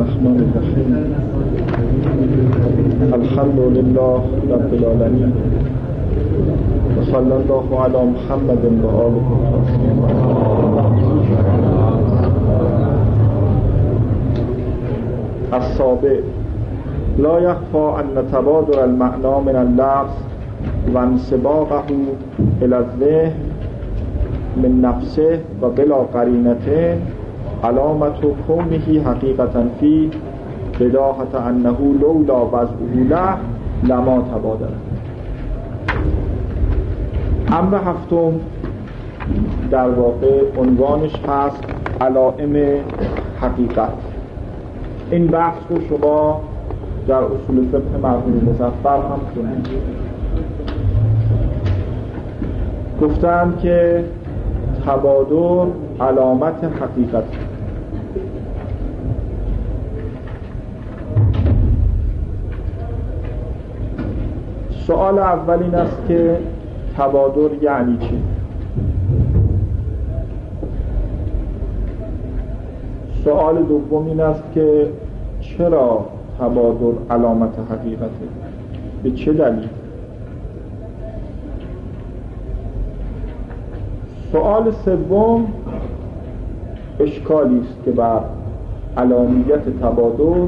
الرحمن الرحیم. الحمد لله رب العالمین و صلی الله علی محمد و آله الطاهرین. السابع لا يخفى أن تبادر المعنى من اللفظ وانسباقه إلى الذهن من نفسه وبلا قرينة علامة كونه حقيقة فيه بداهة أنه لولا وضعه له لما تبادر. امر هفتم در واقع عنوانش هست علائم حقیقت. این بحث رو شما در اصول فقه مرحوم مظفر هم خوندید. گفتم که تبادر علامت حقیقت. سوال اول این است که تبادر یعنی چی؟ سوال دوم این است که چرا تبادر علامت حقیقته؟ به چه دلیل؟ سوال سوم اشکالی است که بر علامت تبادر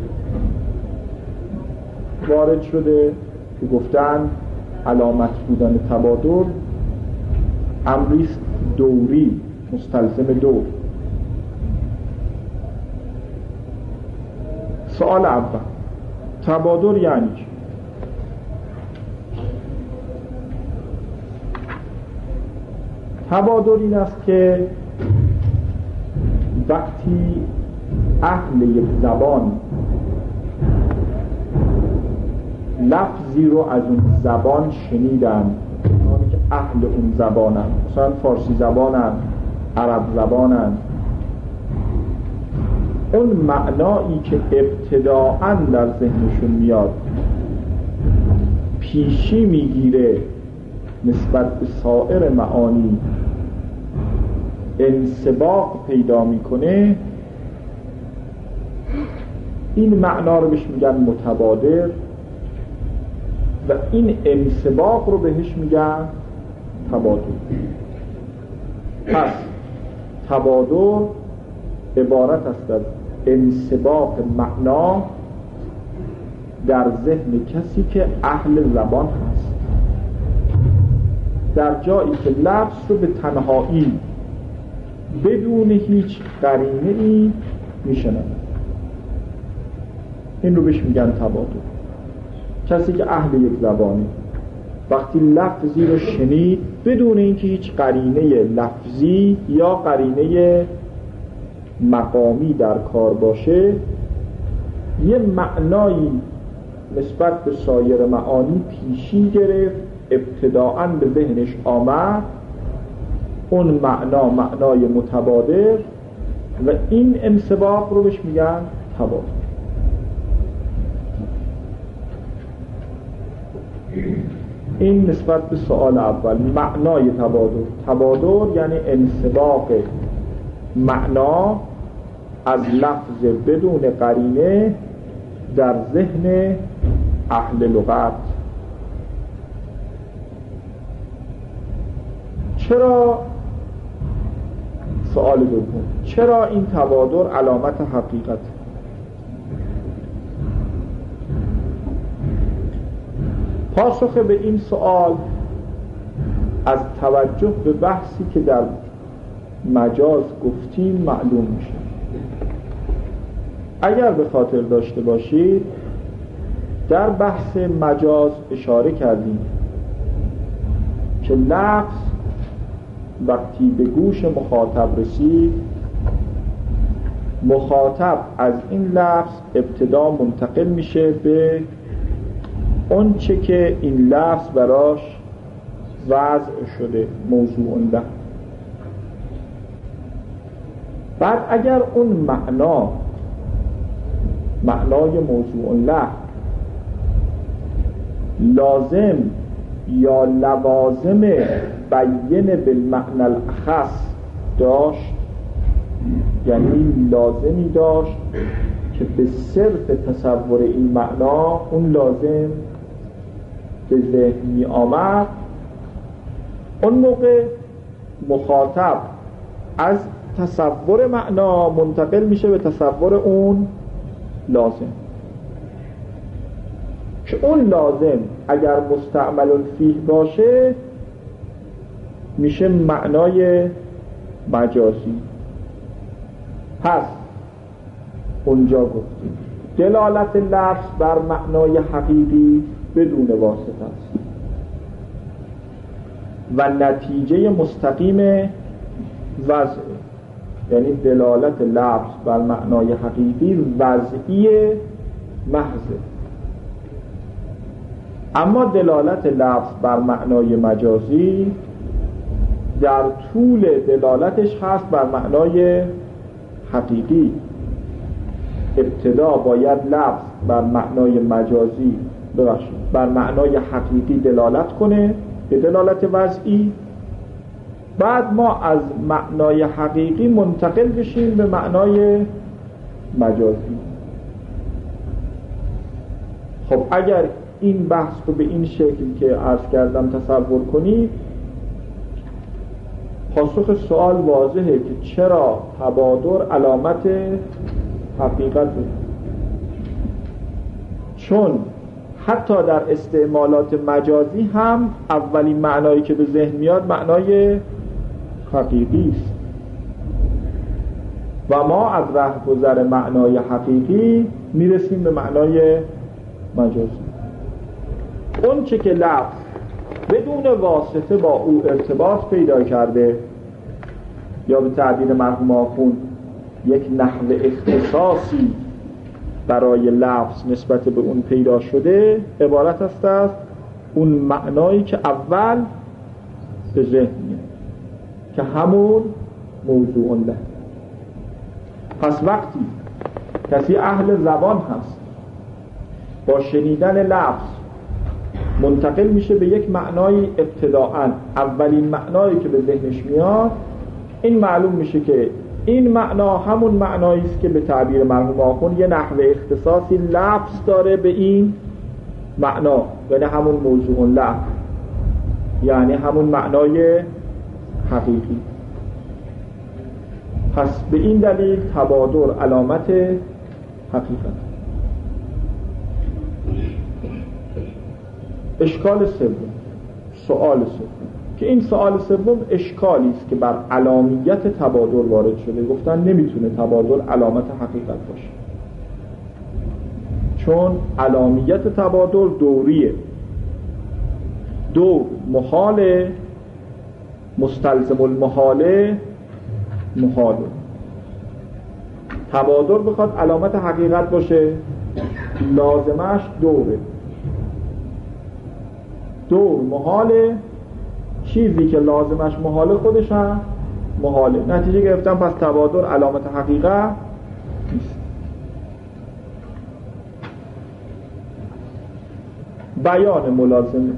وارد شده که گفتن علامت بودن تبادر امری است دوری مستلزم دور. سوال اول تبادر یعنی چی؟ تبادر این است که وقتی اهل یک زبان لفظی رو از اون زبان شنیدن، اونی که اهل اون زبانن، مثلا فارسی زبانن، عرب زبانن، اون معنایی که ابتداءً در ذهنشون میاد پیشی میگیره نسبت به سایر معانی انسباق پیدا میکنه، این معنا رو بهش میگن متبادر و این انسباق رو بهش میگن تبادر. پس تبادر عبارت است از انسباق معنا در ذهن کسی که اهل زبان هست، در جایی که لفظ رو به تنهایی بدون هیچ قرینه ای میشنوه، این رو بهش میگن تبادر. کسی که اهل یک زبانه وقتی لفظی رو شنید بدون اینکه هیچ قرینه لفظی یا قرینه مقامی در کار باشه، یه معنایی نسبت به سایر معانی پیشی گرفت، ابتداءً به ذهنش آمد، اون معنا معنای متبادر و این انسباق رو بهش میگن تبادر. این نسبت به سوال اول، معنای تبادر. تبادر یعنی انسباق معنا از لفظ بدون قرینه در ذهن اهل لغت. چرا؟ سوال دوم، چرا این تبادر علامت حقیقت؟ پاسخ به این سوال از توجه به بحثی که در مجاز گفتیم معلوم میشه. اگر به خاطر داشته باشید در بحث مجاز اشاره کردیم که لفظ وقتی به گوش مخاطب رسید، مخاطب از این لفظ ابتدا منتقل میشه به اون چه که این لفظ براش وضع شده، موضوع له. بعد اگر اون معنای موضوع له لازم یا لوازم بیان بالمعنى الاخص داشت، یعنی لازمی داشت که به صرف تصور این معنا اون لازم به ذهن می آمد، اون موقع مخاطب از تصور معنا منتقل میشه به تصور اون لازم، که اون لازم اگر مستعمل فیه باشه میشه معنای مجازی. پس اونجا گفتیم دلالت لفظ بر معنای حقیقی بدون واسطه است و نتیجه مستقیم وضع، یعنی دلالت لفظ بر معنای حقیقی وضعی محض، اما دلالت لفظ بر معنای مجازی در طول دلالتش هست بر معنای حقیقی. ابتدا باید لفظ بر معنای مجازی بر معنای حقیقی دلالت کنه به دلالت وضعی، بعد ما از معنای حقیقی منتقل بشیم به معنای مجازی. خب اگر این بحث رو به این شکل که عرض کردم تصور کنید، پاسخ سوال واضحه که چرا تبادر علامت حقیقته. چون حتی در استعمالات مجازی هم اولین معنایی که به ذهن میاد معنای حقیقی است و ما از رهگذر معنای حقیقی میرسیم به معنای مجازی. اون چه که لفظ بدون واسطه با او ارتباط پیدا کرده یا به تعبیر مرحوم آخوند یک نحو اختصاصی برای لفظ نسبت به اون پیدا شده، عبارت است از اون معنایی که اول به ذهن میاد که همون موضوع له. پس وقتی کسی اهل زبان هست با شنیدن لفظ منتقل میشه به یک معنای ابتداءً، اولین معنایی که به ذهنش میاد، این معلوم میشه که این معنا همون معنایی است که به تعبیر مرحوم آخوند یه نحو اختصاصی لفظ داره به این معنا، یعنی همون موضوع له، یعنی همون معنای حقیقی. پس به این دلیل تبادر علامت حقیقت. اشکال سوم، سوال سوم، که این سوال سوم اشکالی است که بر علامیت تبادر وارد شده. گفتن نمیتونه تبادر علامت حقیقت باشه، چون علامیت تبادر دوریه، دور محاله، مستلزم المحاله محاله. تبادر بخواد علامت حقیقت باشه لازمش دوره، دور محاله، چیزی که لازمش محاله خودش هم محاله. نتیجه گرفتم پس تبادر علامت حقیقت نیست. بیان ملازمه،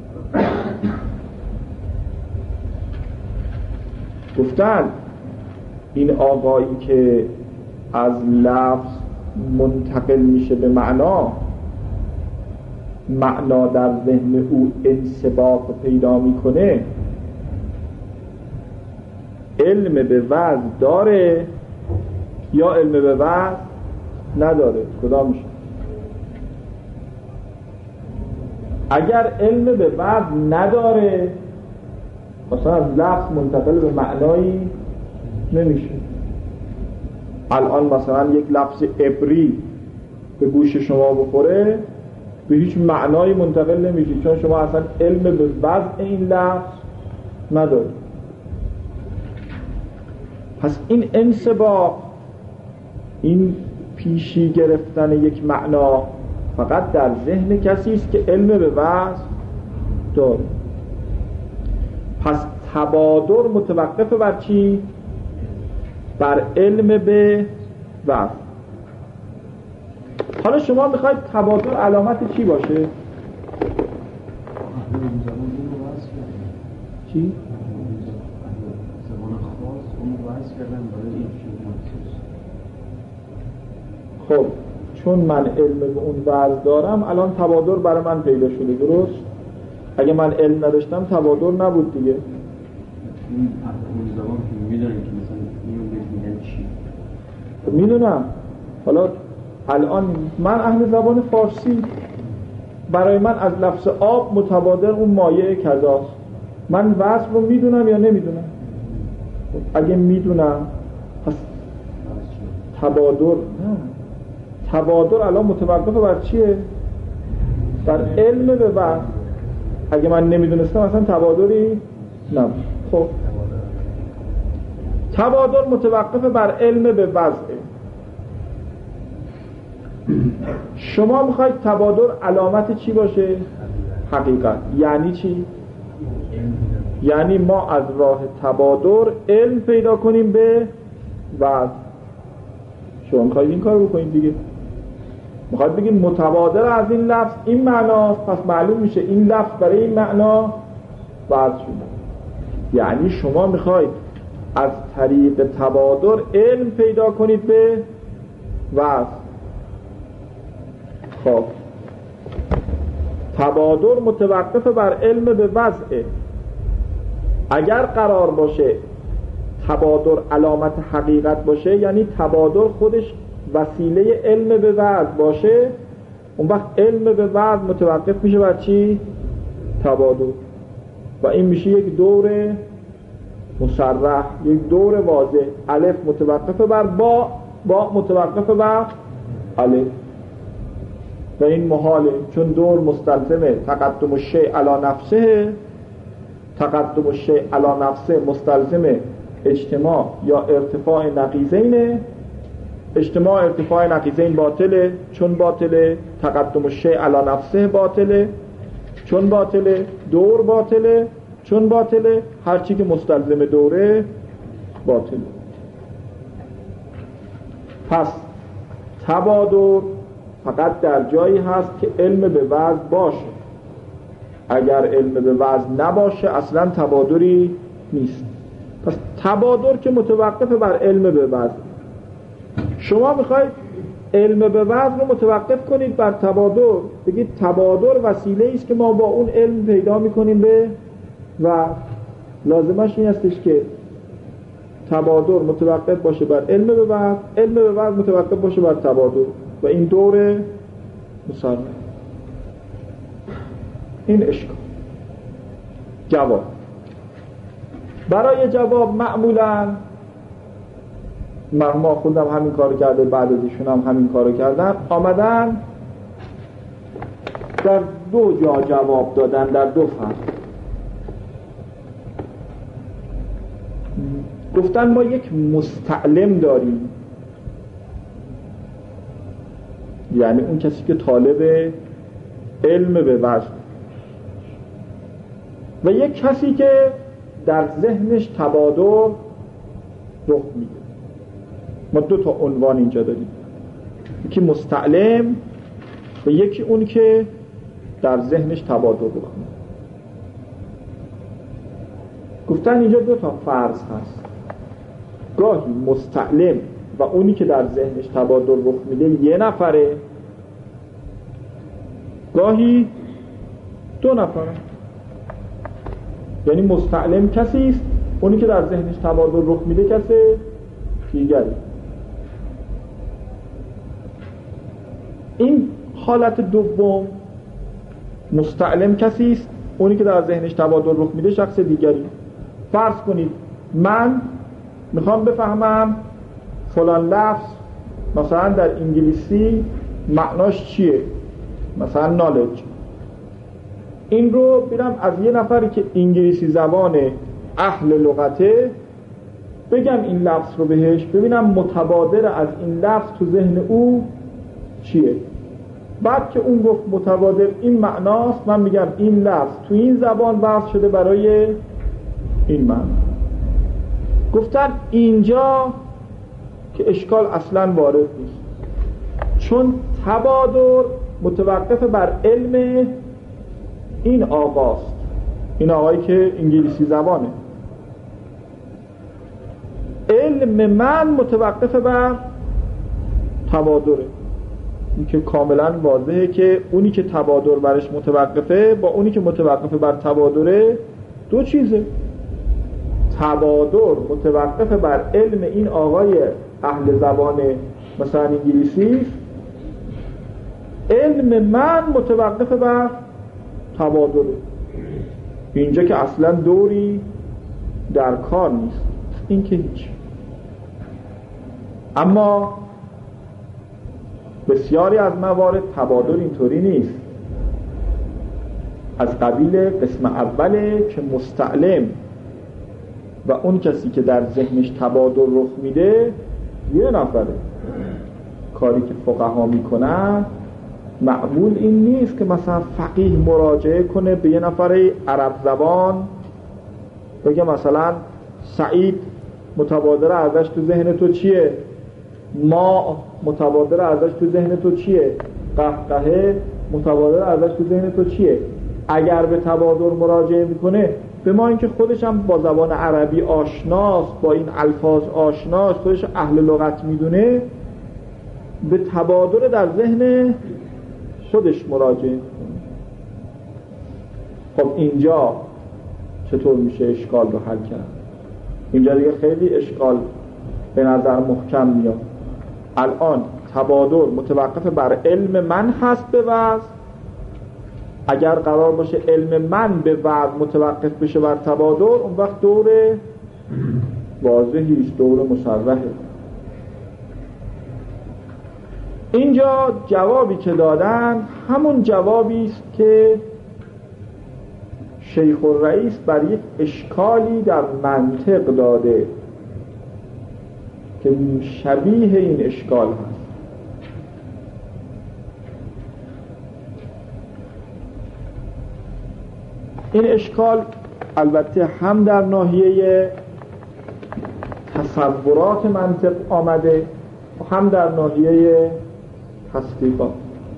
گفتن این آقایی که از لفظ منتقل میشه به معنا، معنا در ذهن او انسباق پیدا میکنه، علم به وضع داره یا علم به وضع نداره؟ کدام میشه؟ اگر علم به وضع نداره مثلا از لفظ منتقل به معنایی نمیشه. الان مثلا یک لفظ عبری به گوش شما بخوره به هیچ معنایی منتقل نمیشه، چون شما اصلا علم به وضع این لفظ ندارید. پس این انسباق، این پیشی گرفتن یک معنا فقط در ذهن کسی است که علم به وضع داره. پس تبادر متوقف بر چی؟ بر علم به وضع. حالا شما میخواید تبادر علامت چی باشه؟ چی؟ خب چون من علم به اون وضع دارم الان تبادر برای من پیدا شده، درست؟ اگه من علم نداشتم تبادر نبود دیگه. اون زمان که میدونم که مثلا اینو بگیدن چی؟ میدونم. حالا الان من اهل زبان فارسی، برای من از لفظ آب متبادر اون مایع کذاست. من وصف رو میدونم یا نمیدونم؟ اگه میدونم پس تبادر نه. تبادر الان متوقف بر چیه؟ بر علم به وضع. اگه من نمیدونستم اصلا تبادری نبود. خب تبادر متوقف بر علم به وضعه. شما میخواید تبادر علامت چی باشه؟ حقیقت. یعنی چی؟ یعنی ما از راه تبادر علم پیدا کنیم به وضع. شما میخواید این کار بکنید دیگه. میخواید بگید متبادر از این لفظ این معناست، پس معلوم میشه این لفظ برای این معنا وضع شده. یعنی شما میخواید از طریق تبادر علم پیدا کنید به وضع. خب تبادر متوقف بر علم به وضعه. اگر قرار باشه تبادر علامت حقیقت باشه، یعنی تبادر خودش وسیله علم به وضع باشه، اون وقت علم به وضع متوقف میشه بر چی؟ تبادر. و این میشه یک دور مصرح، یک دور واضح. الف متوقف بر با، با متوقف بر الف. و این محاله، چون دور مستلزمه تقدم الشیء علی نفسه. تقدم الشیء علی نفسه مستلزم اجتماع یا ارتفاع نقیضین. اجتماع ارتفاع نقیضین باطله، چون باطله تقدم الشیء علی نفسه باطله، چون باطله دور باطله، چون باطله هرچی که مستلزم دوره باطله. پس تبادر فقط در جایی هست که علم به وضع باشه. اگر علم به وضع نباشه اصلا تبادری نیست. پس تبادر که متوقف بر علم به وضع. شما میخواید علم به وضع رو متوقف کنید بر تبادر، بگید تبادر وسیله است که ما با اون علم پیدا میکنیم به و لازمش این استش که تبادر متوقف باشه بر علم به وضع، علم به وضع متوقف باشه بر تبادر و این دور مصرح. این اشکال. جواب. برای جواب معمولاً ما خودم همین کارو کرده، بعد از ایشون هم همین کارو کردن، آمدن در دو جا جواب دادن، در دو فصل. گفتن ما یک مستعلم داریم، یعنی اون کسی که طالب علم به وضع، و یک کسی که در ذهنش تبادر رخ میده. ما دو تا عنوان اینجا داریم، یکی مستعلم و یکی اون که در ذهنش تبادر رخ میده. گفتن اینجا دو تا فرض هست، گاهی مستعلم و اونی که در ذهنش تبادر رخ میده یه نفره، گاهی دو نفره. یعنی مستعلم کسی است، اونی که در ذهنش تبادر رخ میده کسی دیگری. این حالت دوم، مستعلم کسی است، اونی که در ذهنش تبادر رخ میده شخص دیگری. فرض کنید من میخوام بفهمم فلان لفظ مثلا در انگلیسی معناش چیه، مثلا نالج. این رو بیرم از یه نفری که انگلیسی زبان اهل لغته بگم این لفظ رو بهش، ببینم متبادر از این لفظ تو ذهن او چیه. بعد که اون گفت متبادر این معناست، من میگم این لفظ تو این زبان وضع شده برای این معنی. گفتن اینجا که اشکال اصلا وارد نیست، چون تبادر متوقف بر علم این آقاست، این آقایی که انگلیسی زبانه. علم من متوقف بر تبادره. این که کاملا واضحه که اونی که تبادر برش متوقفه با اونی که متوقفه بر تبادره دو چیزه. تبادر متوقفه بر علم این آقای اهل زبان مثلا انگلیسی، علم من متوقفه بر تبادره. اینجا که اصلا دوری در کار نیست، این که هیچ. اما بسیاری از موارد تبادر اینطوری نیست. از قبیل قسم اوله که مستعلم و اون کسی که در ذهنش تبادر رخ میده یه نفره. کاری که فقها میکنن معمول این نیست که مثلا فقیه مراجعه کنه به یه نفر عرب زبان بگه مثلا سعید متبادر ازش تو ذهن تو چیه، ما متبادر ازش تو ذهن تو چیه، قهقهه متبادر ازش تو ذهن تو چیه. اگر به تبادر مراجعه میکنه به ما اینکه خودش هم با زبان عربی آشناست، با این الفاظ آشناست، خودش اهل لغت میدونه، به تبادر در ذهن خودش مراجعه میکنه. خب اینجا چطور میشه اشکال رو حل کرد؟ اینجا دیگه خیلی اشکال به نظر محکم میاد. الان تبادر متوقف بر علم من هست به وضع. اگر قرار باشه علم من به وضع متوقف بشه بر تبادر، اون وقت دور واضحی است، دور مصرحه. اینجا جوابی که دادن همون جوابی است که شیخ الرئیس بر یک اشکالی در منطق داده که شبیه این اشکال هست. این اشکال البته هم در ناحیه تصورات منطق آمده و هم در ناحیه تصدیقات،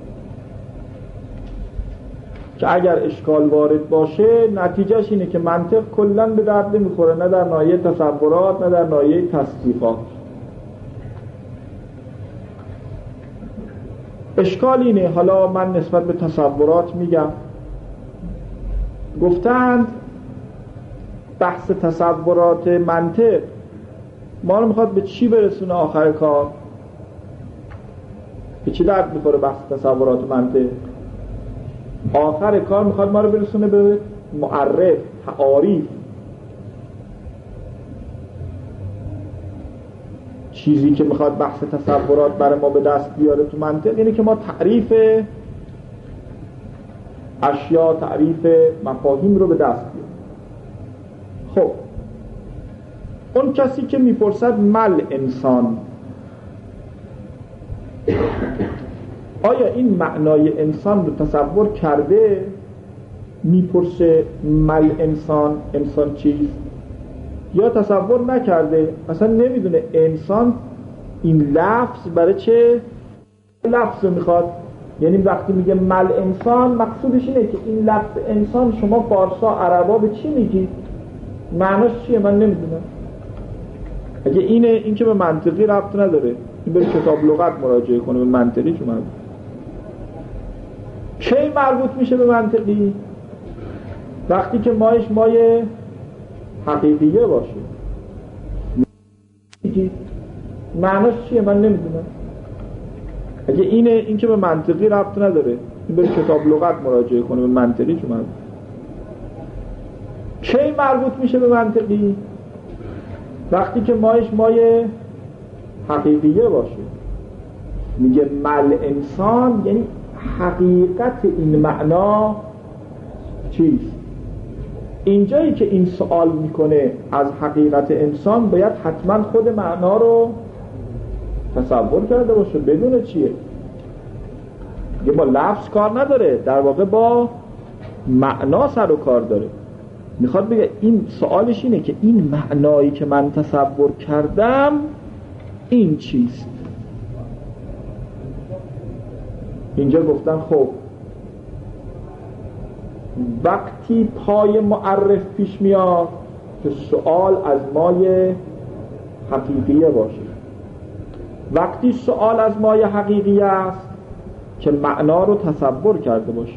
که اگر اشکال وارد باشه نتیجهش اینه که منطق کلاً به درد نمیخوره، نه در ناحیه تصورات نه در ناحیه تصدیقات. اشکال اینه، حالا من نسبت به تصورات میگم، گفتند بحث تصورات منطق ما رو میخواد به چی برسونه آخر کار؟ به چی درد میخوره بحث تصورات منطق؟ آخر کار میخواد ما رو برسونه به معرف، تعاریف. چیزی که میخواد بحث تصورات برای ما به دست بیاره تو منطق اینه که ما تعریف اشیا، تعریف مفاهیم رو به دست بیاره. خب اون کسی که میپرسد مل انسان، آیا این معنای انسان رو تصور کرده؟ میپرسه مل انسان، انسان چیست؟ یا تصور نکرده، اصلا نمیدونه انسان این لفظ برای چه لفظ رو میخواد. یعنی وقتی میگه مل انسان مقصودش اینه که این لفظ انسان شما فارسا عربا به چی میگید؟ معناش چیه؟ من نمیدونم. اگه اینه، این که به منطقی ربط نداره، این بره کتاب لغت مراجعه کنه. به منطقی چه مربوط؟ کی مربوط میشه به منطقی؟ وقتی که مایش مای حقیقیه باشه. معناش چیه؟ من نمیدونم. اگه اینه، این که به منطقی ربط نداره، این بره کتاب لغت مراجعه کنه. به منطقی چه مربوط؟ کی مربوط میشه به منطقی؟ وقتی که مایش مای حقیقیه باشه. میگه مل انسان یعنی حقیقت این معنا چیست؟ اینجایی که این سوال میکنه از حقیقت انسان باید حتما خود معنا رو تصور کرده باشه، بدونه چیه. یه با لفظ کار نداره، در واقع با معنا سر و کار داره. میخواد بگه این سوالش اینه که این معنایی که من تصور کردم این چیست. اینجا گفتن خب وقتی پای معرف پیش میاد که سوال از مای حقیقیه باشه، وقتی سؤال از مایه حقیقی است که معنا رو تصور کرده باشه.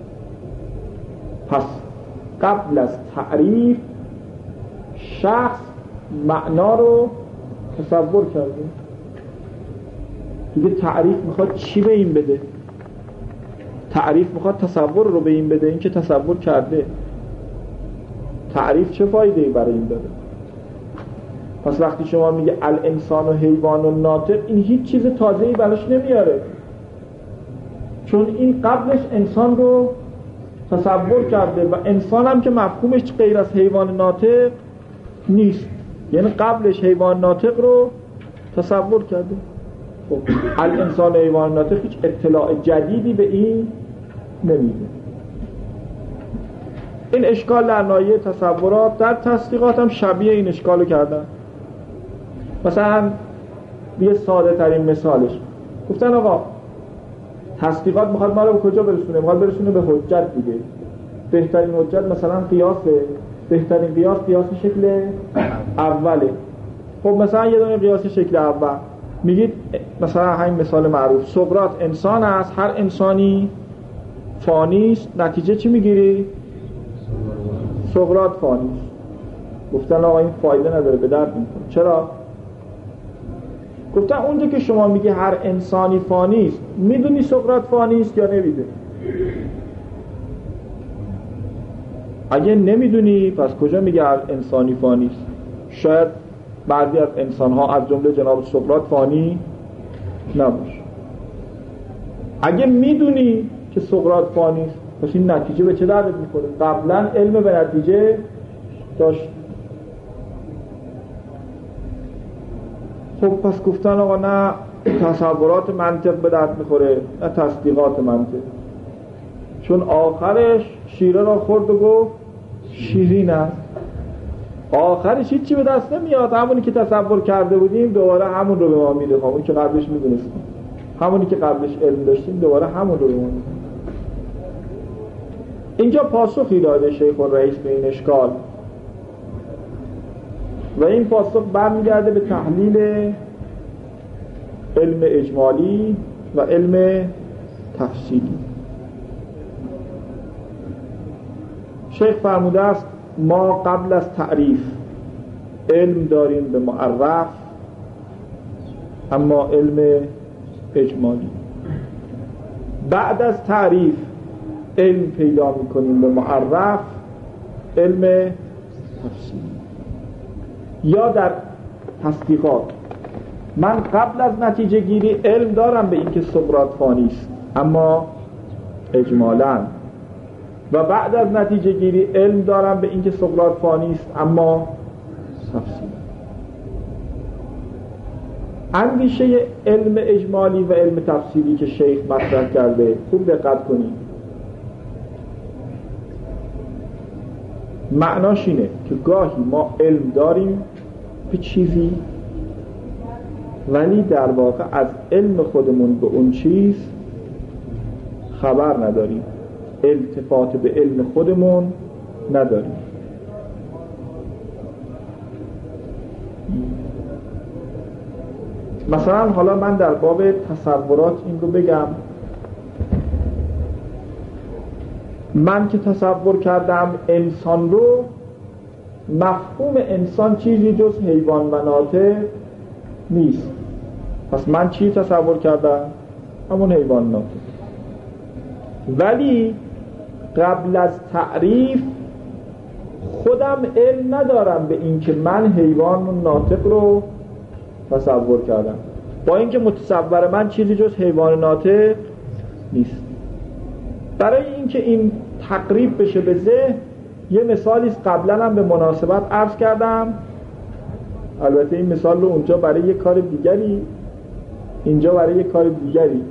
پس قبل از تعریف شخص معنا رو تصور کرده. دیگه تعریف میخواد چی به این بده؟ تعریف میخواد تصور رو به این بده. این که تصور کرده، تعریف چه فایده‌ای برای این داره؟ پس وقتی شما میگه الانسان و حیوان و ناطق، این هیچ چیز تازه‌ای براش نمیاره، چون این قبلش انسان رو تصور کرده و انسان هم که مفهومش غیر از حیوان ناطق نیست، یعنی قبلش حیوان ناطق رو تصور کرده. خب الانسان و حیوان ناطق هیچ اطلاع جدیدی به این نمیده. این اشکال در ناحیه تصورات، در تصدیقات هم شبیه این اشکالو کردن. مثلا یه ساده ترین مثالش گفتن آقا تصدیقات میخواد ما رو به کجا برسونه؟ میخواد برسونه به حجت دیگه. بهترین حجت مثلا قیاسه. بهترین قیاس شکل اوله. خب مثلا یه دونه قیاس شکل اول میگید مثلا همین مثال معروف، سقراط انسان است، هر انسانی فانی است، نتیجه چی میگیری؟ سقراط فانی است. گفتن آقا این فایده نداره، به درد نمیخوره. چرا؟ گفتن اونجا که شما میگی هر انسانی فانی است، میدونی سقراط فانی است یا نمیدونی؟ اگه نمیدونی پس کجا میگه هر انسانی فانی است؟ شاید بعضی از انسان‌ها از جمله جناب سقراط فانی نباشه. اگه میدونی که سقراط فانی است، پس این نتیجه به چه دردت میخوره؟ قبلا علم به نتیجه داشت. خب پس گفتن آقا نه تصورات منطق به درد میخوره، نه تصدیقات منطق، چون آخرش شیره را خورد و گفت شیرین است. آخرش هیچی به دست نمیاد، همونی که تصور کرده بودیم دوباره همون رو به ما میده، همونی که قبلش میدونستیم، همونی که قبلش علم داشتیم دوباره همون رو به ما میده. اینجا پاسخی داده شیخ الرئیس به این اشکال و این پاسخ برمیگرده به تحلیل علم اجمالی و علم تفصیلی. شیخ فرموده است ما قبل از تعریف علم داریم به معرف، اما علم اجمالی. بعد از تعریف علم پیدا میکنیم به معرف، علم تفصیلی. یا در تصدیقات من قبل از نتیجه گیری علم دارم به اینکه سقراط فانی است، اما اجمالاً، و بعد از نتیجه گیری علم دارم به اینکه سقراط فانی است، اما تفصیلاً. اندیشه علم اجمالی و علم تفصیلی که شیخ مطرح کرده خوب دقت کنید. معناش اینه که گاهی ما علم داریم به چیزی ولی در واقع از علم خودمون به اون چیز خبر نداریم، التفات به علم خودمون نداریم. مثلا حالا من در باب تصورات این رو بگم، من که تصور کردم انسان رو، مفهوم انسان چیزی جز حیوان و ناطق نیست. پس من چی تصور کردم؟ همون حیوان ناطق. ولی قبل از تعریف خودم علم ندارم به این که من حیوان و ناطق رو تصور کردم، با اینکه متصور من چیزی جز حیوان ناطق نیست. برای اینکه این تقریب بشه به ذهن یه مثالی قبلا هم به مناسبت عرض کردم، البته این مثال رو اونجا برای یه کار دیگری، اینجا برای یه کار دیگری.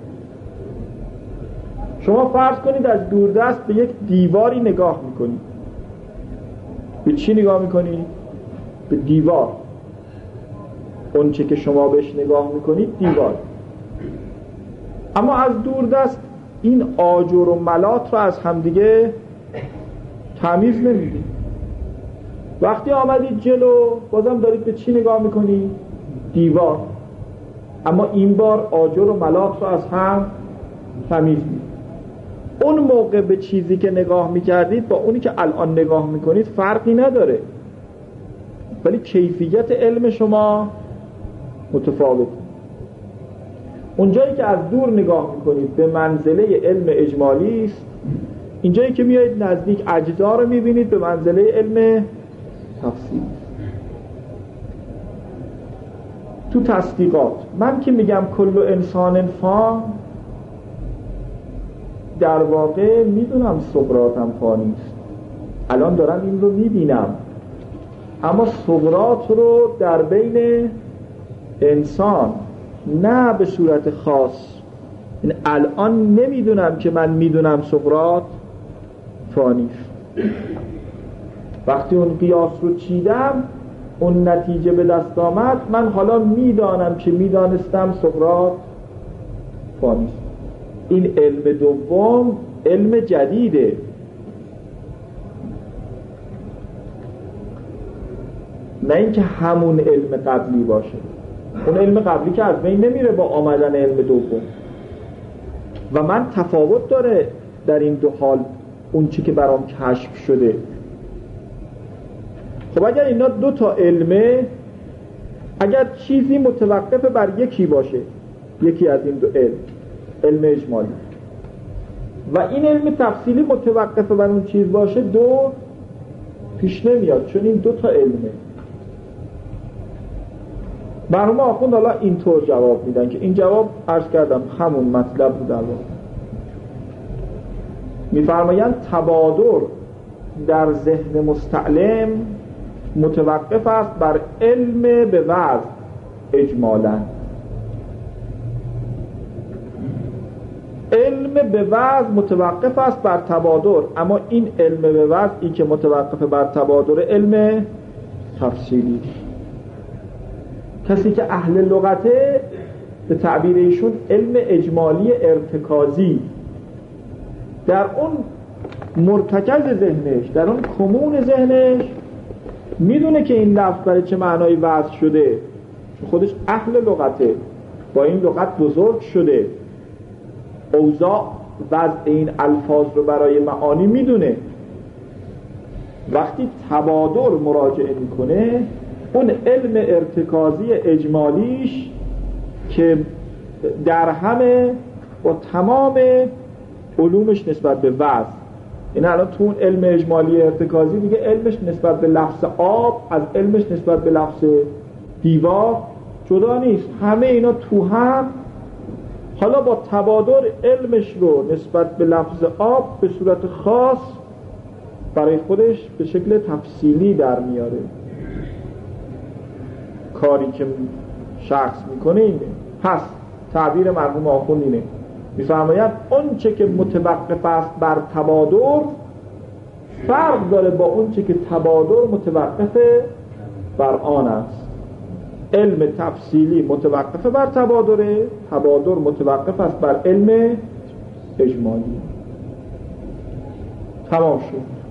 شما فرض کنید از دوردست به یک دیواری نگاه میکنید. به چی نگاه میکنید؟ به دیوار. اون چه که شما بهش نگاه میکنید دیوار. اما از دوردست این آجر و ملات رو از همدیگه تمیز نمیدید. وقتی آمدید جلو بازم دارید به چی نگاه میکنید؟ دیوار. اما این بار آجر و ملاط رو از هم تمیز می‌کنید. اون موقع به چیزی که نگاه میکردید با اونی که الان نگاه میکنید فرقی نداره، ولی کیفیت علم شما متفاوته. اونجایی که از دور نگاه میکنید به منزله علم اجمالی است، اینجایی که میایید نزدیک اجزا رو میبینید به منزله علم تفصیلی. تو تصدیقات من که میگم کل انسان فان، در واقع میدونم سقراط هم فانی است، الان دارم این رو میبینم، اما سقراط رو در بین انسان نه به صورت خاص. این الان نمیدونم که من میدونم سقراط فانی است. وقتی اون قیاس رو چیدم، اون نتیجه به دست آمد، من حالا میدانم که میدانستم سقراط فانی است. این علم دوم علم جدیده. نه اینکه همون علم قبلی باشه. اون علم قبلی که از بین نمیره با آمدن علم دوم. و من تفاوت داره در این دو حال اون چی که برام کشف شده. خب اگر اینا دو تا علمه، اگر چیزی متوقف بر یکی باشه، یکی از این دو علم اجمالی، و این علم تفصیلی متوقف بر اون چیز باشه، دو پیش نمیاد، چون این دو تا علمه. مرحوم آخوند حالا اینطور جواب میدن که این جواب عرض کردم همون مطلب بود. میفرمایند تبادر در ذهن مستعلم متوقف است بر علم به وضع اجمالاً. علم به وضع متوقف است بر تبادر، اما این علم به وضعی که متوقف بر تبادر علم تفصیلی. کسی که اهل لغته به تعبیر ایشون علم اجمالی ارتکازی، در اون مرتکز ذهنش، در اون کمون ذهنش میدونه که این لفظ برای چه معنایی وضع شده، خودش اهل لغته، با این لغت بزرگ شده، اوضاع وضع این الفاظ رو برای معانی میدونه. وقتی تبادر مراجعه میکنه، اون علم ارتکازی اجمالیش که در همه و تمام علومش نسبت به وضع، این الان تو اون علم اجمالی ارتکازی دیگه علمش نسبت به لفظ آب از علمش نسبت به لفظ دیوار جدا نیست، همه اینا تو هم. حالا با تبادر علمش رو نسبت به لفظ آب به صورت خاص برای خودش به شکل تفصیلی در میاره. کاری که شخص میکنه اینه. پس تعبیر مرحوم آخوند اینه، میفرماید اون چه که متوقف است بر تبادر فرق داره با اون چه که تبادر متوقف بر آن است. علم تفصیلی متوقف بر تبادره، تبادر متوقف است بر علم اجمالی. تمام شد.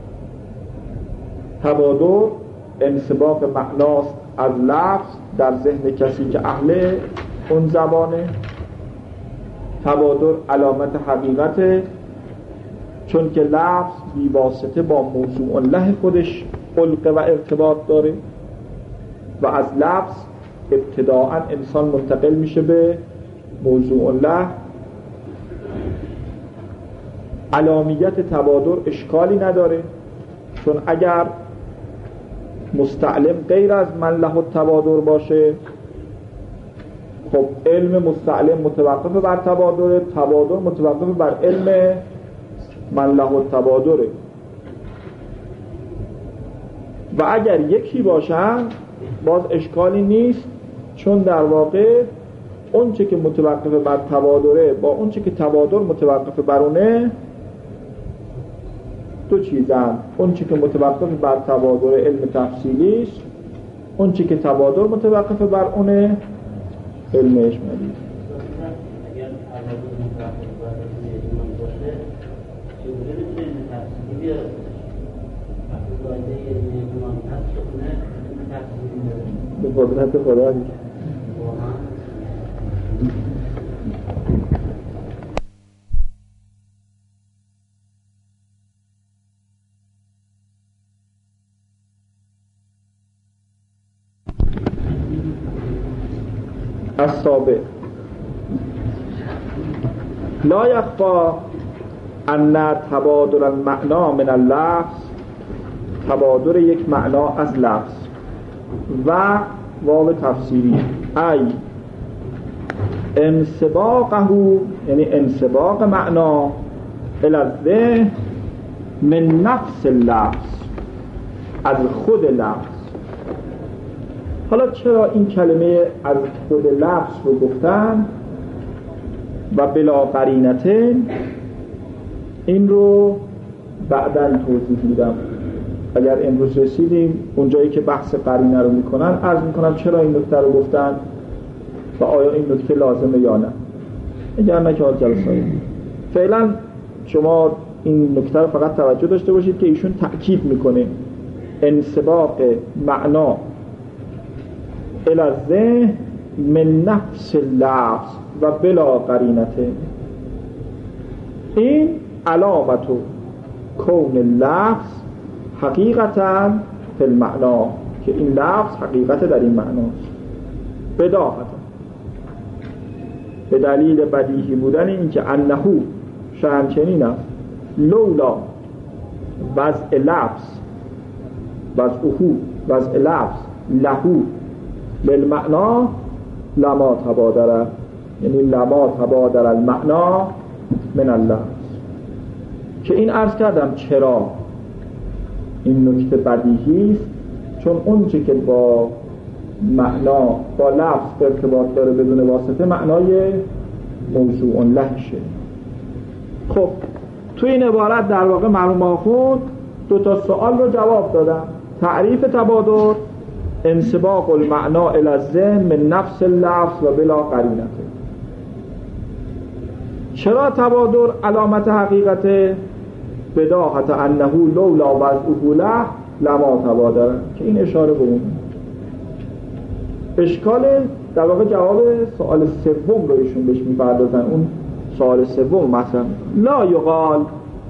تبادر انسباق معناست از لفظ در ذهن کسی که اهل اون زبانه. تبادر علامت حقیقته، چون که لفظ بیواسطه با موضوع له خودش علقه و ارتباط داره و از لفظ ابتداعا انسان منتقل میشه به موضوع له. علامیت تبادر اشکالی نداره، چون اگر مستعلم غیر از من له التبادر باشه، خب علم مستعلم متوقف بر تبادر، تبادر متوقف بر علم من له التبادره. و اگر یکی باشن باز اشکالی نیست، چون در واقع اون چه که متوقف بر تبادره با اون چه که تبادر متوقف بر اونه دو چیزن. اون چه که متوقف بر تبادر علم تفصیلیش، اون چه که تبادر متوقف بر اونه علم اجمالی. اگر تبادر متوقف بر علم اجمالی باشه، چگونه میتونه علم تفصیلی بیاره؟ وقتی قاعده علم اجمالی هست، چگونه علم تفصیلی بیاره؟ به قدرت خدا نیست. السابع لا يخفى ان تبادل المعنا من اللفظ، تبادل یک معنا از لفظ و واو تفسیری ای انسباقه، یعنی انسباق معنا الذهن من نفس اللفظ، از خود لفظ. حالا چرا این کلمه از خود لفظ رو گفتن و بلا قرینته، این رو بعداً توضیح میدم. اگر امروز رسیدیم اونجایی که بحث قرینه رو میکنن، عرض میکنم چرا این نکته رو گفتن و آیا این نکته لازمه یا نه. اگر نه که جلسه فعلا شما این نکته رو فقط توجه داشته باشید که ایشون تأکید میکنه انسباق معنا الى الذهن من نفس اللفظ و بلا قرینته. این علامت کون اللفظ حقیقتا فی المعنا، که این لفظ حقیقت در این معناست. بداهتا به دلیل بدیهی بودن این که انهو شهنچنین است لولا وضع لفظ وضع لفظ لهو بالمعنا لما تبادر، یعنی لما تبادر المعنا من اللفظ. که این عرض کردم چرا این نکته بدیهی است، چون اون چه که با معنا با لفظ ارتباط داره بدون واسطه معنای موضوع لهشه. خب تو این عبارت در واقع مرحوم آخوند دو تا سوال رو جواب دادن. تعریف تبادر انسباق المعنا الی الذهن من نفس اللفظ و بلا قرینته. چرا تبادر علامت حقیقته؟ بداهت انه لولا وضعه له لما تبادر، که این اشاره به اون اشکال در واقع جواب سوال سوم رو ایشون بهش میپردازن. اون سوال سوم مثلا لا یقال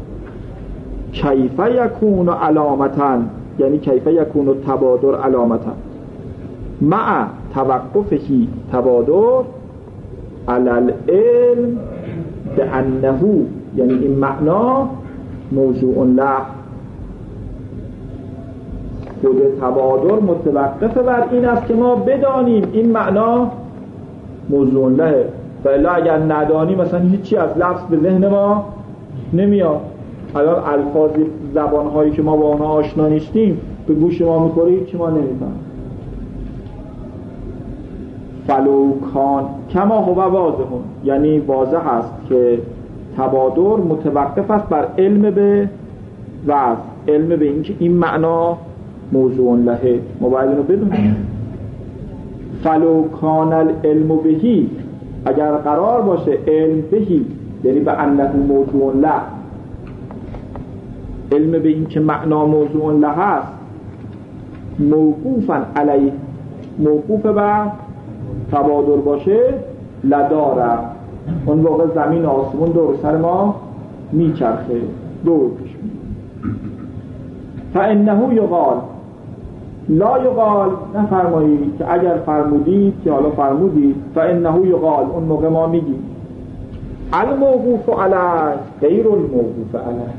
کیف یکون علامتا، یعنی کیف یکون تبادر علامتا مع توقفه تبادر علی العلم بانه، یعنی این معنا موضوع له. خود تبادر متوقف بر این است که ما بدانیم این معنا موضوع له، ولی اگر ندانیم مثلا هیچی از لفظ به ذهن ما نمیاد. الان الفاظ زبانهایی که ما با اونها آشنا نیستیم به گوش ما میخوره، هیچی ما نمیفهمیم. فلو کان کما هو واضح، یعنی واضح است که تبادر متوقف است بر علم به وضع، علم به اینکه این معنا موضوع له، ما باید اینو بدونیم. فلو کان العلم بهی، اگر قرار باشه علم بهی یعنی به انه موضوع له، علم به اینکه معنا موضوع له است، موقوفا علیه، موقوف بر تبادر باشه، لداره، اون واقع زمین آسمون دور سر ما میچرخه، دور پیش میره. فانه یقال لا یقال، نفرمایید که اگر فرمودید که حالا فرمودید، فانه یقال، اون موقع ما میگیم الموقوف علی غیر الموقوف علی،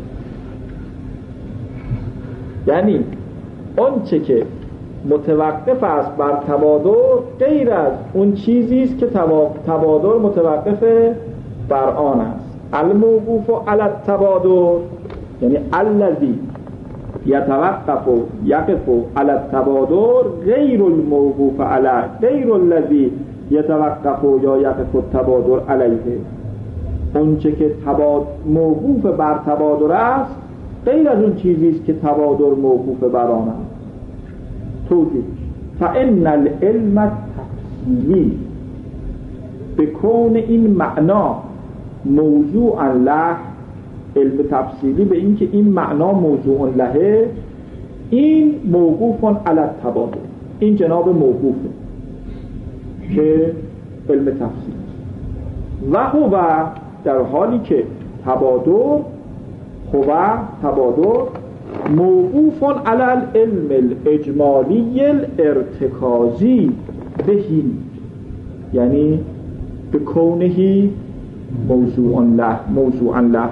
یعنی اون چه که متوقف است بر تبادر غیر از اون چیزی است که تبادر متوقف بر آن است. الموقوف علی التبادر یعنی الذی یتوقف یقف علی التبادر غیر الموقوف علی، غیر الذی یتوقف یا یقف التبادر علیه. اون چه که موقوف بر تبادر است غیر از اون چیزی است که تبادر موقوف بر آن است. توضیح: فإن العلم التفصیلی به کون این معنا موضوعا له، علم تفصیلی به این که این معنا موضوع له، این موقوف علی التبادر، این جناب موقوفه که علم تفسیر. و هو در حالی که تبادر موقوف علی العلم الاجمالی الارتکازی بهی، یعنی به کونه موضوعا له.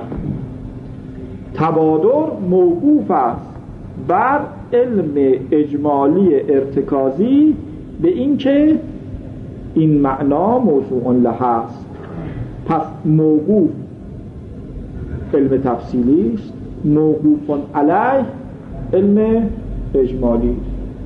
تبادر موقوف است بر علم اجمالی ارتکازی به این که این معنا موضوع له است. پس موقوف علم تفصیلی است، موقوف علیه علم اجمالی.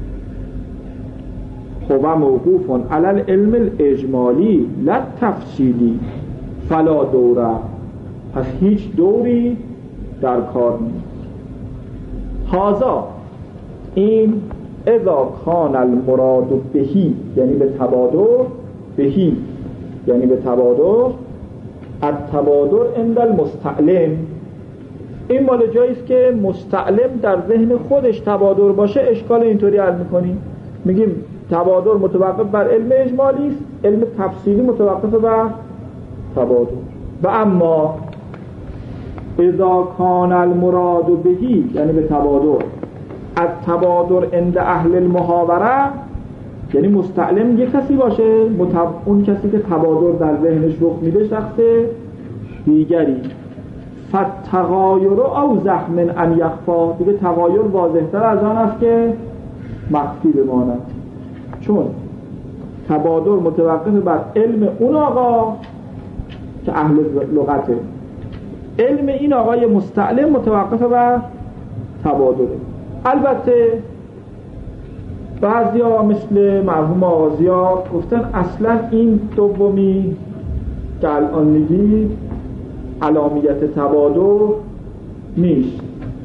هو موقوف علی العلم الاجمالی لا تفصیلی فلا دوره، پس هیچ دوری در کار نیست. هذا این اذا کان المراد بهی، یعنی به تبادر، بهی یعنی به تبادر، التبادر عند المستعلم، این مال جاییست که مستعلم در ذهن خودش تبادر باشه. اشکال اینطوری حل میکنیم، میگیم تبادر متوقف بر علم اجمالی است، علم تفصیلی متوقف بر تبادر. و اما اذا کان المراد بهی، یعنی به تبادر، التبادر عند اهل المحاوره، یعنی مستعلم یک کسی باشه، اون کسی که تبادر در ذهنش رخ میده شخص دیگری. فتغایر اوضح من ان یخفا، دیگه تغایر واضح‌تر از آن است که مخفی بماند، چون تبادر متوقف بر علم اون آقا که اهل لغته، علم این آقای مستعلم متوقف بر تبادره. البته بعضیا مثل مرحوم آغازیا گفتن اصلا این دومی که الان میگید علامت تبادر نیست،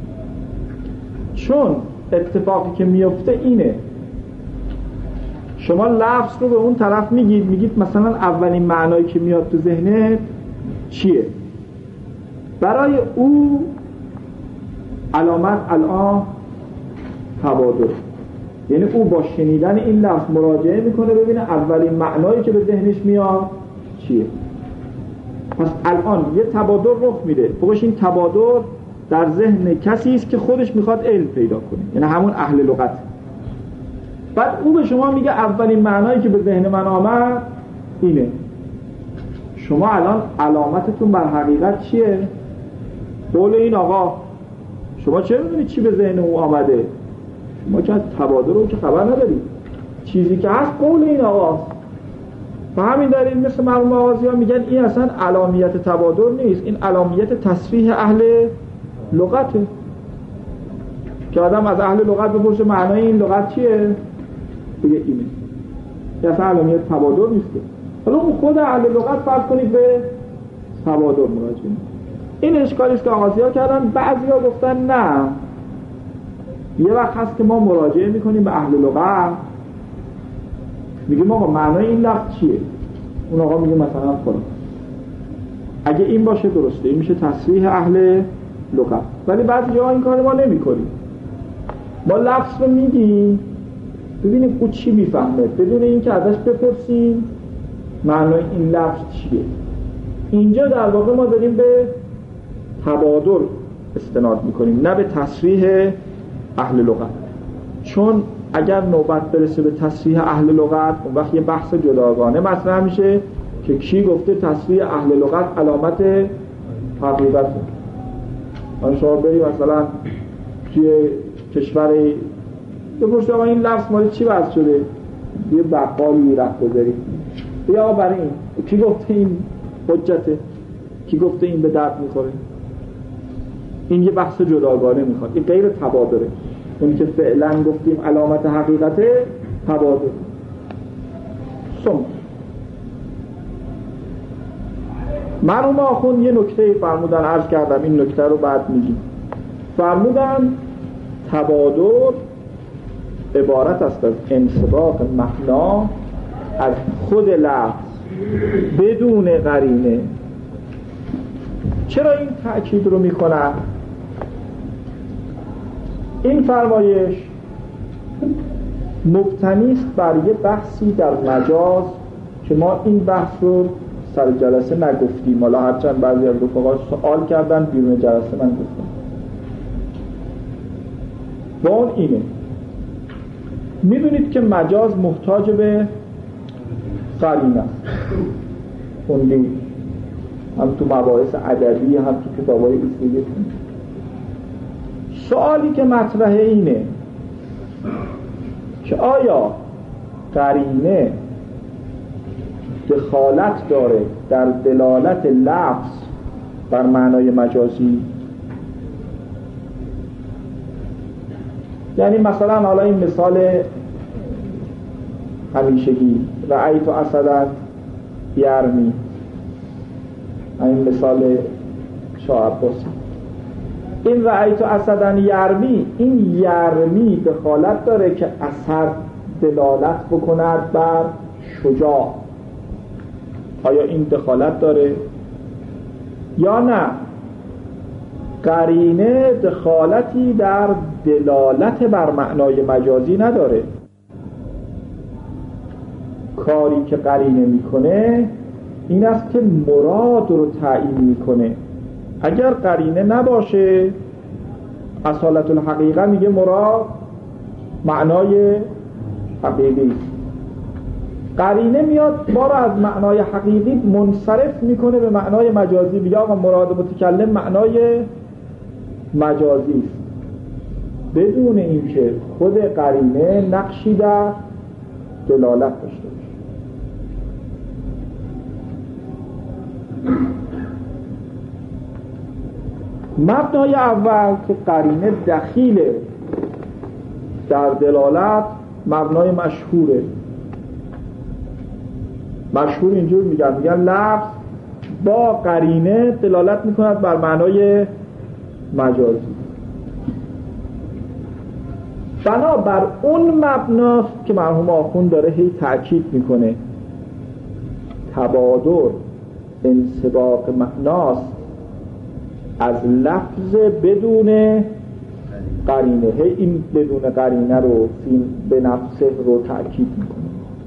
چون اتفاقی که میفته اینه شما لفظ رو به اون طرف میگید مثلا اولین معنایی که میاد تو ذهنت چیه، برای او علامت الان تبادر، یعنی او با شنیدن این لفظ مراجعه میکنه ببینه اولین معنایی که به ذهنش میاد چیه. پس الان یه تبادر رخ میده، فوقش این تبادر در ذهن کسی است که خودش میخواد علم پیدا کنه، یعنی همون اهل لغت. بعد او به شما میگه اولین معنایی که به ذهن من آمد اینه. شما الان علامتتون بر حقیقت چیه؟ قول این آقا. شما چه میدونید چی به ذهن او آمده؟ شما که تبادر رو که خبر ندارید، چیزی که هست قول این آقاست. و همین دلیل مثل مرحوم آغازی ها میگن این اصلا علامت تبادر نیست، این علامت تصریح اهل لغته، که آدم از اهل لغت بپرسه معنای این لغت چیه بگه اینه، این اصلا علامت تبادر نیسته. حالا اون خود اهل لغت فرض کنید به تبادر مراجعه. این اشکالی است که آغازی ها کردن. بعضی ها گفتن نه، یه وقت هست که ما مراجعه میکنیم به اهل لغت، میگیم آقا معنای این لفظ چیه، اون آقا میگه مثلا فلان. اگه این باشه درسته، این میشه تصریح اهل لغت. ولی بعضی جاها این کار ما نمیکنیم، ما لفظ رو میگیم ببینیم او چی میفهمه بدون اینکه ازش بپرسیم معنای این لفظ چیه. اینجا در واقع ما داریم به تبادر استناد میکنیم، نه به تصریح اهل لغت. چون اگر نوبت برسه به تصریح اهل لغت، اون وقت یه بحث جداگانه مطرح میشه که کی گفته تصریح اهل لغت علامت حقیقته. من شما بری مثلا توی کشوری بپرسید آقا این لفظ مال چی وضع شده، یه بقالی رفت بذارید بیا آقا برای این کی گفته این حجته، کی گفته این به درد میخوره. این یه بحث جداگانه میخواد، این غیر تبادره. اون که فعلا گفتیم علامت حقیقته تبادر. مرحوم آخوند یه نکته فرمودن، عرض کردم این نکته رو بعد میگیم. فرمودن تبادر عبارت است از انسباق معنا از خود لفظ بدون قرینه. چرا این تأکید رو میکنن؟ این فرمایش مبتنی است بر یه بحثی در مجاز که ما این بحث رو سر جلسه نگفتیم، حالا هرچند بعضی از رفقا سوال کردن بیرون جلسه من گفتم. و اون اینه، میدونید که مجاز محتاج به قرینه است. خوندید هم تو مباحث ادبی هم تو کتاب‌های اصولی. سوالی که مطرحه اینه که آیا قرینه دخالت داره در دلالت لفظ بر معنای مجازی؟ یعنی مثلا حالا این مثال همیشگی رأیت اسدا یرمی، این مثال شاه عباسی، این رأیت اسدا یرمی، این یرمی دخالت داره که اسد دلالت بکند بر شجاع، آیا این دخالت داره یا نه؟ قرینه دخالتی در دلالت بر معنای مجازی نداره. کاری که قرینه میکنه این است که مراد رو تعیین میکنه. اگر قرینه نباشه، اصالت الحقیقه میگه مراد معنای حقیقی است. قرینه میاد ما رو از معنای حقیقی منصرف میکنه به معنای مجازی، میگه آقا مراد متکلم معنای مجازی است، بدون اینکه خود قرینه نقشی در دلالت داشته باشه. مبنای اول که قرینه دخیله در دلالت، مبنای مشهوره. مشهور اینجور میگن لفظ با قرینه دلالت میکند بر معنای مجازی. بنابر اون مبناست که مرحوم آخوند داره هی تأکید میکنه تبادر انسباق معناست از لفظ بدون قرینه. هی این بدون قرینه رو به نفسه رو تأکید میکنه،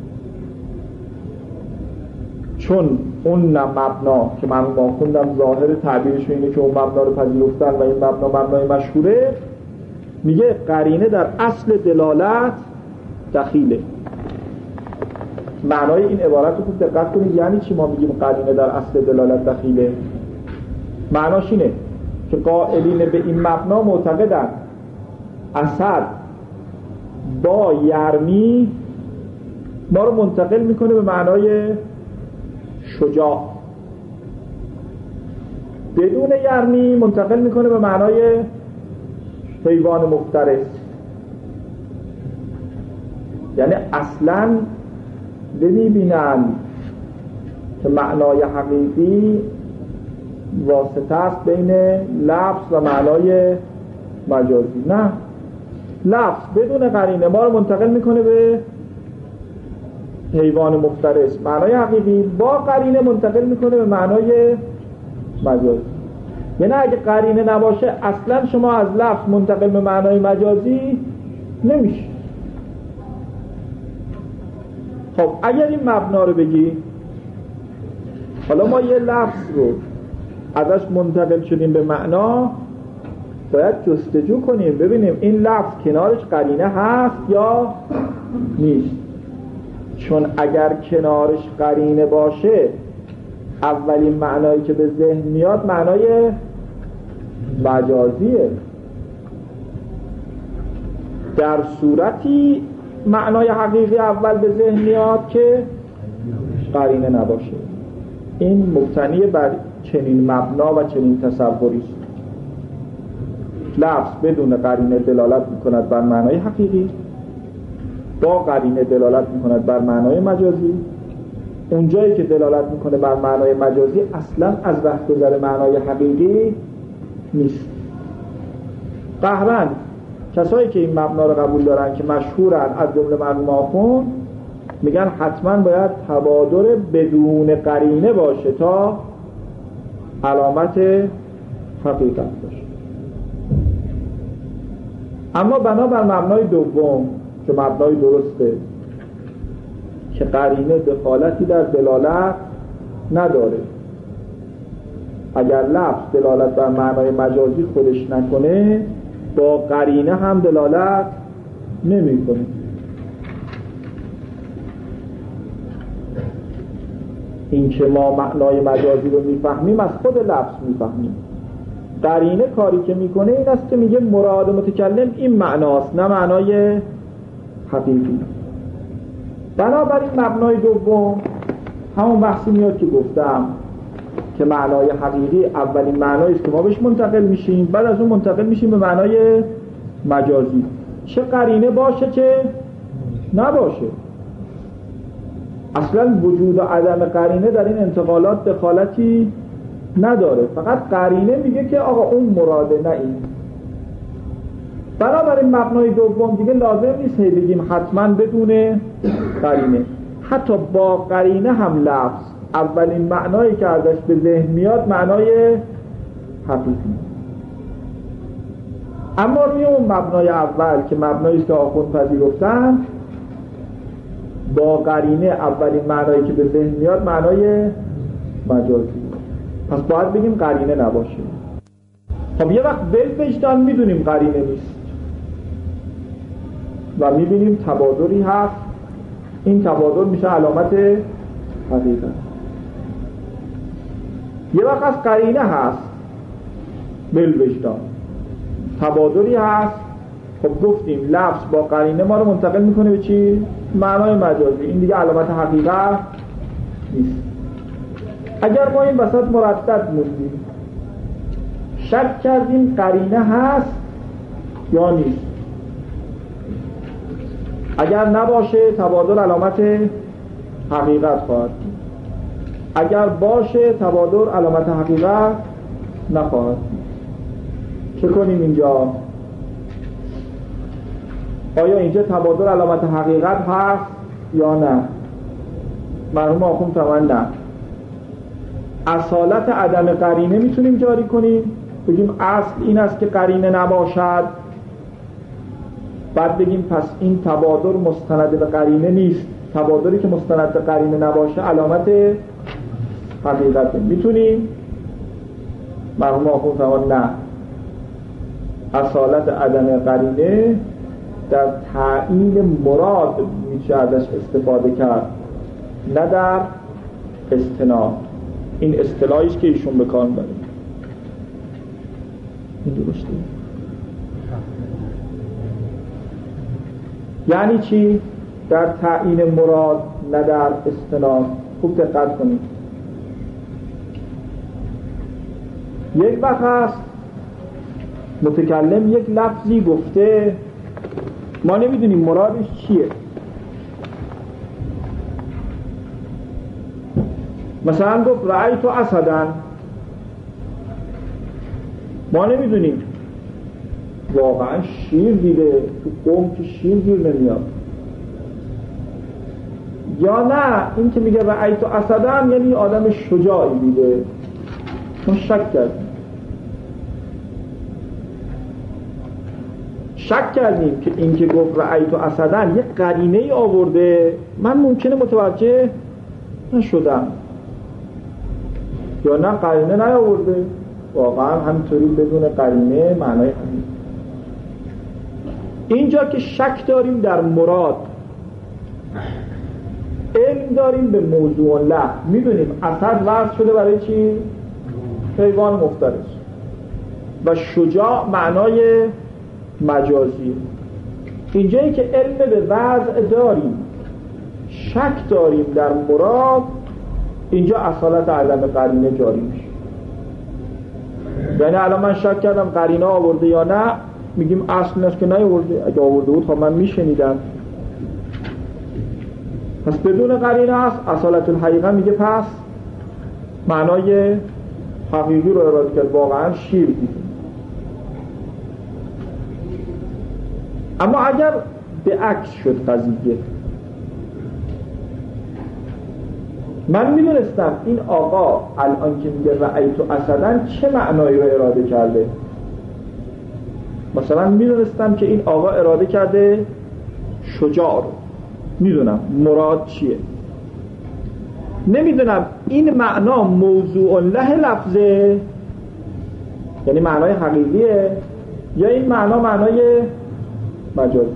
چون اون مبنا که مرحوم آخوندم ظاهر تعبیرش اینه که اون مبنا رو پذیرفتن و این مبنا مبنای مشهوره، میگه قرینه در اصل دلالت دخیله. معنای این عبارت رو خوب دقت کنید، یعنی چی ما میگیم قرینه در اصل دلالت دخیله؟ معناش اینه که قائلین به این مبنا معتقدن اسد با یرمی ما رو منتقل میکنه به معنای شجاع، بدون یرمی منتقل میکنه به معنای حیوان مفترس. یعنی اصلا ببینن که معنای حقیقی واسطه است بین لفظ و معنای مجازی. نه، لفظ بدون قرینه ما رو منتقل میکنه به حیوان مفترس، معنای حقیقی با قرینه منتقل میکنه به معنای مجازی. یعنی اگه قرینه نباشه اصلا شما از لفظ منتقل به معنای مجازی نمیشه. خب اگر این مبنا رو بگی، حالا ما یه لفظ رو ازش منتقل شدیم به معنا، باید جستجو کنیم ببینیم این لفظ کنارش قرینه هست یا نیست. چون اگر کنارش قرینه باشه اولین معنایی که به ذهن میاد معنای مجازیه، در صورتی معنای حقیقی اول به ذهن میاد که قرینه نباشه. این مبتنی بر چنین مبنا و چنین تصوری است. لفظ بدون قرینه دلالت میکند بر معنای حقیقی، با قرینه دلالت میکند بر معنای مجازی. اونجایی که دلالت میکنه بر معنای مجازی اصلا از رهگذر معنای حقیقی نیست. قهرن کسایی که این مبنا رو قبول دارن که مشهورن از جمله مرحوم آخوند، میگن حتما باید تبادر بدون قرینه باشه تا علامت حقیقت باشه. اما بنابر مبنای دوم که مبنای درسته که قرینه دخالتی در دلالت نداره. اگر لفظ دلالت بر معنای مجازی خودش نکنه، با قرینه هم دلالت نمیکنه. این که ما معنای مجازی رو میفهمیم از خود لفظ میفهمیم. قرینه کاری که میکنه این است که میگه مراد متکلم این معناست، نه معنای حقیقی. بنابراین مبنای دوم همون بحثی میاد که گفتم که معنای حقیقی اولین معنایی است که ما بهش منتقل میشیم، بعد از اون منتقل میشیم به معنای مجازی، چه قرینه باشه چه نباشه. اصلا وجود و عدم قرینه در این انتقالات دخالتی نداره، فقط قرینه میگه که آقا اون مراده نه این. بنابراین مبنای دوم دیگه لازم نیست بگیم حتما بدون قرینه. حتی با قرینه هم لفظ اولین معنایی که ازش به ذهن میاد معنای حقیقی. اما روی اون مبنای اول که مبنایی است که آخوند پذیرفتن، با قرینه اولین معنایی که به ذهن میاد معنای مجازی، پس باید بگیم قرینه نباشه. خب یه وقت بالوجدان میدونیم قرینه نیست و میبینیم تبادری هست، این تبادر میشه علامت حقیقت. یه وقت از قرینه هست بالوجدان، تبادری هست، خب گفتیم لفظ با قرینه ما رو منتقل میکنه به چی؟ معنای مجازی، این دیگه علامت حقیقت نیست. اگر ما این وسط مردد موندیم، شک کردیم قرینه هست یا نیست، اگر نباشه تبادر علامت حقیقت خواهد، اگر باشه تبادر علامت حقیقت نخواهد. چه کنیم اینجا؟ آیا اینجا تبادر علامت حقیقت هست یا نه؟ مرحوم آخوند فرمودن نه. اصالت عدم قرینه میتونیم جاری کنیم، بگیم اصل این است که قرینه نباشد، بعد بگیم پس این تبادر مستند به قرینه نیست، تبادری که مستند به قرینه نباشه علامت حقیقته. میتونیم؟ مرحوم آخوند فرمودن نه. اصالت عدم قرینه در تعیین مراد میشه ازش استفاده کرد، نه در استناد. این اصطلاحی است که ایشون به کار میبره. این درسته؟ یعنی چی؟ در تعیین مراد نه در استناد. خوب دقت کنید. یک وقت هست متکلم یک لفظی گفته، ما نمیدونیم مرادش چیه. مثلا گفت رأیت اسدن، ما نمیدونیم واقعا شیر دیده، تو قوم که شیر گیر نمیاد، یا نه این که میگه رأیت اسدن یعنی آدم شجاعی دیده، چون شک کردیم که این که گفت رأیت اسدن یک قرینه ای آورده، من ممکنه متوجه نشدم، یا نه قرینه نیاورده، واقعا همینطوری بدون قرینه معنای همین. اینجا که شک داریم در مراد، علم داریم به موضوع الله، میدونیم اسد وضع شده برای چی؟ حیوان مفترس، و شجاع معنای مجازی. اینجایی که علم به وضع داریم، شک داریم در مراد، اینجا اصالت عدم قرینه جاری میشه. یعنی الان من شک کردم قرینه آورده یا نه، میگیم اصل نیست که نیاورده، اگه آورده بود خب من میشنیدم. پس بدون قرینه است. اصالت الحقیقه میگه پس معنای حقیقی رو اراده کرد، واقعا شیر دیده. اما اگر به عکس شد قضیه، من میدونستم این آقا الان که میگه رأیت اسدن چه معنایی رو اراده کرده. مثلا میدونستم که این آقا اراده کرده شجاع رو، میدونم مراد چیه، نمیدونم این معنا موضوع له لفظه، یعنی معنای حقیقیه، یا این معنا معنای مجازی.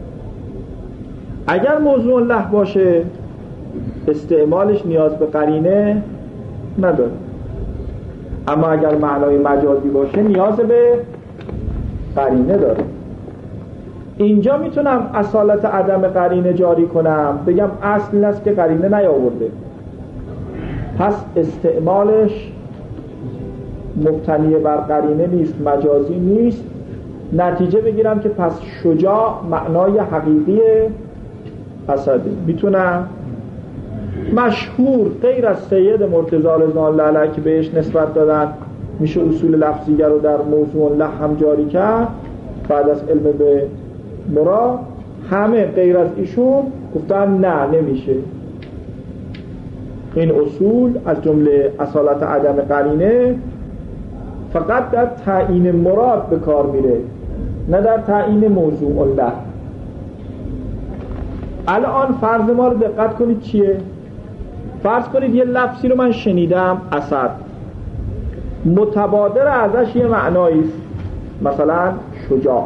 اگر موضوع له باشه استعمالش نیاز به قرینه نداره، اما اگر معنای مجازی باشه نیاز به قرینه داره. اینجا میتونم اصالت عدم قرینه جاری کنم، بگم اصل این است که قرینه نیاورده، پس استعمالش مبتنی بر قرینه نیست، مجازی نیست، نتیجه بگیرم که پس شجاع معنای حقیقی اسده. میتونم مشهور غیر از سید مرتضی رضی الله علیه که بهش نسبت دادن میشه اصول لفظیه رو در موضوع له هم جاری کرد بعد از علم به مراد، همه غیر از ایشون گفتن نه نمیشه. این اصول از جمله اصالت عدم قرینه فقط در تعیین مراد به کار میره، نه در تعیین موضوع له. الان فرض ما رو دقت کنید چیه؟ فرض کنید یه لفظی رو من شنیدم، اسد، متبادر ازش یه معنایی است، مثلا شجاع.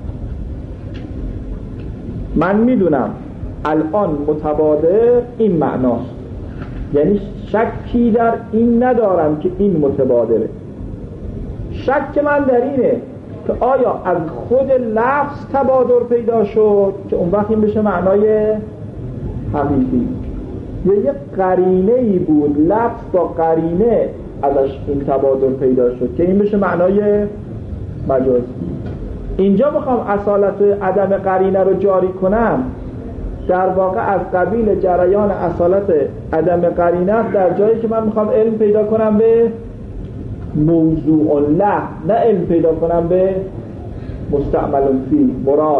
من میدونم الان متبادر این معناست، یعنی شکی در این ندارم که این متبادره. شک من در اینه که آیا از خود لفظ تبادر پیدا شد که اون وقت این بشه معنای حقیقی، یا یه قرینه‌ای بود لفظ با قرینه ازش این تبادر پیدا شد که این بشه معنای مجازی. اینجا میخوام اصالت عدم قرینه رو جاری کنم، در واقع از قبیل جریان اصالت عدم قرینه در جایی که من میخوام علم پیدا کنم به موضوع له، نه علم پیدا کنم به مستعمل فی مراد.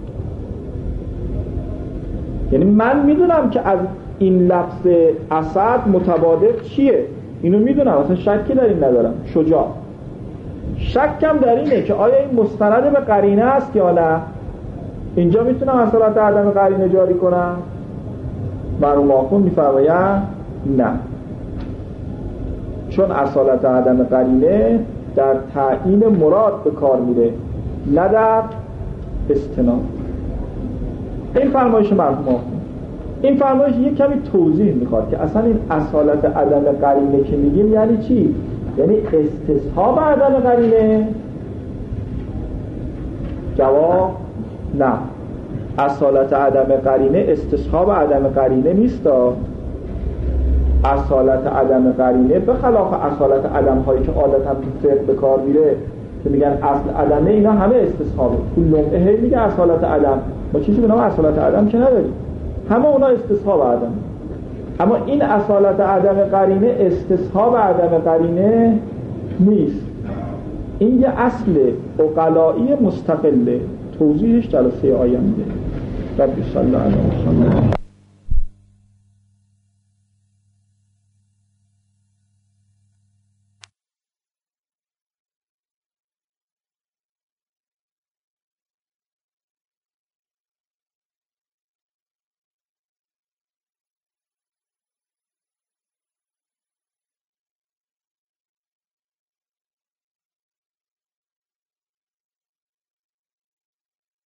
یعنی من میدونم که از این لفظ اسد متبادر چیه، اینو میدونم، اصلا شکی در این ندارم. شجاع، شکم در اینه که آیا این مستند به قرینه است یا نه. اینجا میتونم اصالت عدم قرینه جاری کنم؟ مرحوم آخوند میفرمایند نه، چون اصالت عدم قرینه در تعیین مراد به کار میره، نه در استناد. این فرمایش مرحوم آخوند. این فرمایش یک کمی توضیح میخواد که اصلا این اصالت عدم قرینه که میگیم یعنی چی؟ یعنی استصحاب عدم قرینه؟ جواب نه، اصالت عدم قرینه استصحاب عدم قرینه نیست. اصالت عدم قرینه به خلاف اصالت عدم هایی که عادتا تو فقه به کار میره که میگن اصل عدمه، اینا همه استصحابه. کل هی میگه اصالت عدم، ما چیزی به نام اصالت عدم که نداریم، همه اونا استصحاب عدم. اما این اصالت عدم قرینه استصحاب عدم قرینه نیست، این یه اصل عقلائی مستقله. توضیحش جلسه آینده. رب صلی الله علیه و سلم.